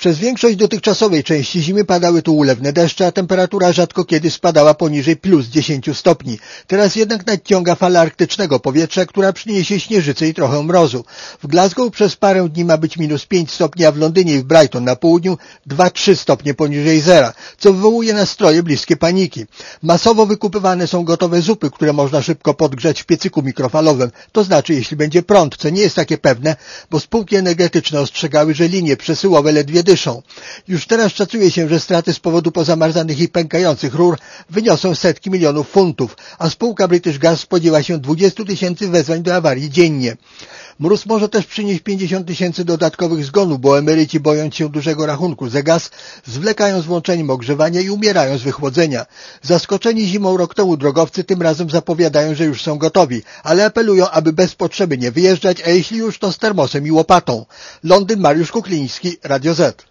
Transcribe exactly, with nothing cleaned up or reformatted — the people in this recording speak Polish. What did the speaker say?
Przez większość dotychczasowej części zimy padały tu ulewne deszcze, a temperatura rzadko kiedy spadała poniżej plus dziesięć stopni. Teraz jednak nadciąga fala arktycznego powietrza, która przyniesie śnieżycę i trochę mrozu. W Glasgow przez parę dni ma być minus pięć stopni, a w Londynie i w Brighton na południu dwa trzy stopnie poniżej zera, co wywołuje nastroje bliskie paniki. Masowo wykupywane są gotowe zupy, które można szybko podgrzać w piecyku mikrofalowym, to znaczy jeśli będzie prąd, co nie jest takie pewne, bo spółki energetyczne ostrzegały, że linie przesyłowe ledwie dyszą. Już teraz szacuje się, że straty z powodu pozamarzanych i pękających rur wyniosą setki milionów funtów, a spółka British Gas spodziewa się dwudziestu tysięcy wezwań do awarii dziennie. Mróz może też przynieść pięćdziesiąt tysięcy dodatkowych zgonów, bo emeryci, bojąc się dużego rachunku za gaz, zwlekają z włączeniem ogrzewania i umierają z wychłodzenia. Zaskoczeni zimą rok temu drogowcy tym razem zapowiadają, że już są gotowi, ale apelują, aby bez potrzeby nie wyjeżdżać, a jeśli już, to z termosem i łopatą. Londyn, Mariusz Kukliński, Radio Z.